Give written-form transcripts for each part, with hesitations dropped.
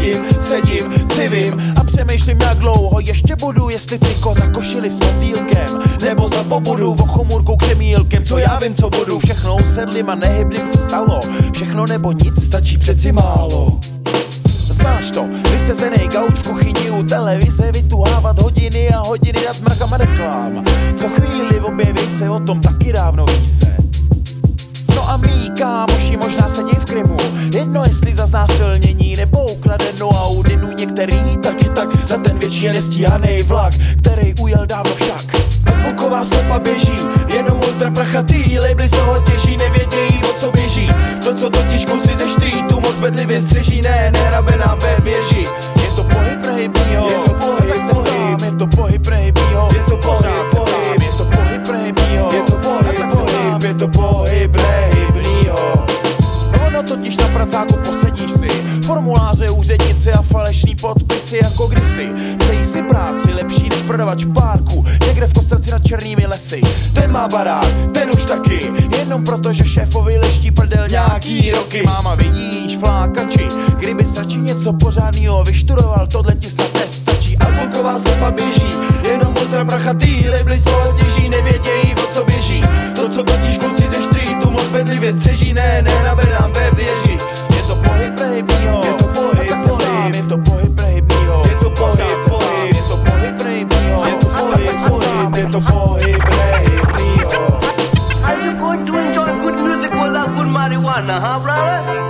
sedím, civím a přemýšlím, jak dlouho ještě budu, jestli triko zakošili s motýlkem, nebo za pobudu vochomůrkou křemílkem. Co já vím, co budu, všechno usedlým a nehyblým se stalo, všechno nebo nic, stačí přeci málo. Znáš to, vysezenej gauč v kuchyni u televize, vytuhávat hodiny a hodiny nad mrakama reklám. Co chvíli objeví se, o tom taky dávno ví se. No a mý kámoši možná sedí v Krymu, jedno jestli za znásilnění nebo ukradenou Audinu. Některý taky tak za ten věčně nestíhanej vlak, který ujel dávno však. A zvuková stopa běží, jenom ultra prachatý labely z toho těží, nevědějí, o co běží. To, co totiž kluci ze štrítu moc bedlivě střeží, nehrabe nám ve věži. Je to pohyb rehybnýho, je to pohyb, tak se ptám, je to pohyb rehybnýho, je to pohyb, je to pohyb rehybnýho, je to pohyb, je to pohyb rehybnýho. Ono totiž na pracáku posedíš si, formuláře, úřednici a falešný podpisy jako kdysi. Přeji si práci lepší než prodavač párku někde v Kostelci nad Černými lesy. Ten má barák, ten už taky, jenom proto, že šéfovi leští prdel nějaký roky. Máma, vidíš, flákači, kdyby stačí něco pořádnýho vyštudoval, tohle ti snad nestačí. A zvuková stopa běží, jenom ultra prachatý labely z toho těží, nevědějí, o co běží. To, co totiž kluci ze štrítu moc bedlivě střeží, nehrabe nám ve věži. Je to pohyb rehybnýho, je to pohyb, tak se ptám, je to pohyb rehybnýho, je to pohyb, je to pohyb rehybnýho, je to pohyb, je to pohyb rehybnýho. Are you going to enjoy good music without good marijuana, huh, brother?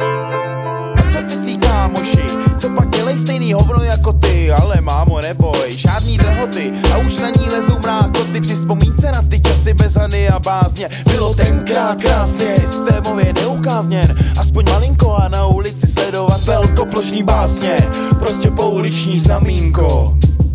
Co ty tví kámoši, co pak dělej stejný hovno jako ty, ale mámo neboj, žádný drhoty a už na ní lezou mrákoty. Při vzpomínce na ty časy bez hany a bázně bylo tenkrát krásně, systémově neukázněn, aspoň malinko a na ulici sledovat velkoplošný básně, prostě pouliční znamínko.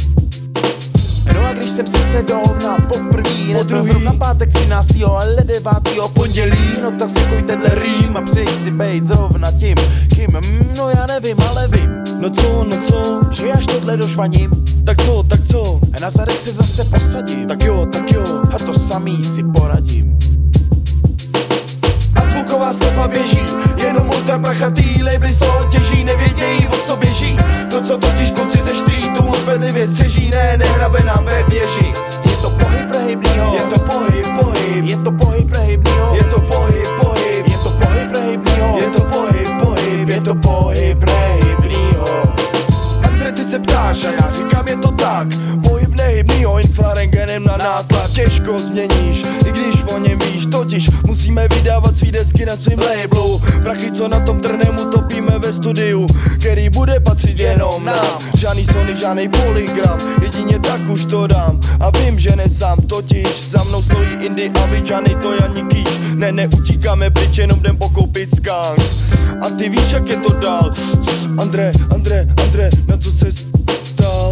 No a když jsem si sedol na poprvý, nebyl zrovna pátek 13. ale 9. pondělí, no tak si kuj tenhle rým a přeji si bejt zrovna tím, kým, no já nevím, ale vím. No co, že až tohle dožvaním, tak co, a na zadek se zase posadím, tak jo, a to samý si poradím. A zvuková stopa běží, jenom ultra prachatý labely z toho těží, nevědějí, o co běží. To, co totiž kluci ze štrítu moc bedlivě střeží, nehrabe nám ve věži. Je to pohyb rehybnýho, je to pohyb, je to pohyb rehybnýho, je to pohyb, je to pohyb rehybnýho, je to pohyb, je to pohyb rehybnýho. Andre, ty se ptáš a já říkám, je to tak. Pohyb nehybnýho, infrarengenem na nátlak těžko změníš, i když o něm víš, totiž musíme vydávat svý desky na svým labelu. Prachy, co na tom trnem utopíme ve studiu, který bude patřit jenom nám. Žádný Sony, žádnej Polygram, jedině tak už to dám. A vím, že ne sám, totiž za mnou stojí Indy a vy, žádnej to ani kýš. Neutíkáme pryč, jenom jdem pokoupit skunk. A ty víš, jak je to dál. Andre, na co se dal.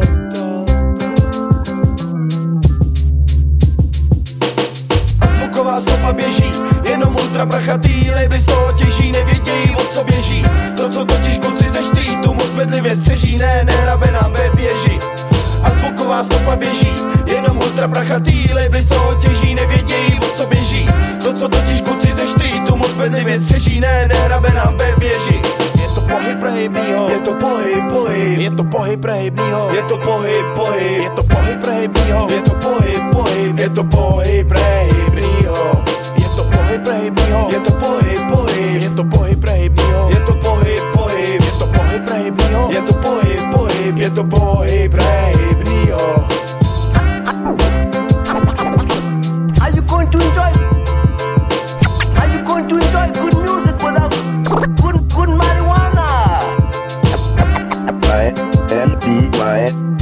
A zvuková stopa běží, jenom ultra prachatý labely z toho těží, nevědějí, o co běží. To, co totiž kluci ze štrítu moc bedlivě střeží, nehrabe nám ve věži. A zvuková stopa běží, jenom ultra prachatý labely z toho těží, nevědějí, o co běží. To, co totiž kluci ze štrítu moc bedlivě střeží, nehrabe nám ve věži. Je to pohyb rehybnýho, Je to pohyb, je to pohyb rehybnýho, je to pohyb, je to pohyb rehybnýho, je to pohyb, je to pohyb rehybnýho, je to pohyb rehybnýho, je to pohyb, je to pohyb rehybnýho, je to pohyb, je to pohyb rehybnýho, je to pohyb, je to pohyb rehybnýho. Are you going to enjoy? Are you going to enjoy good music without good marijuana? I-N-D-Y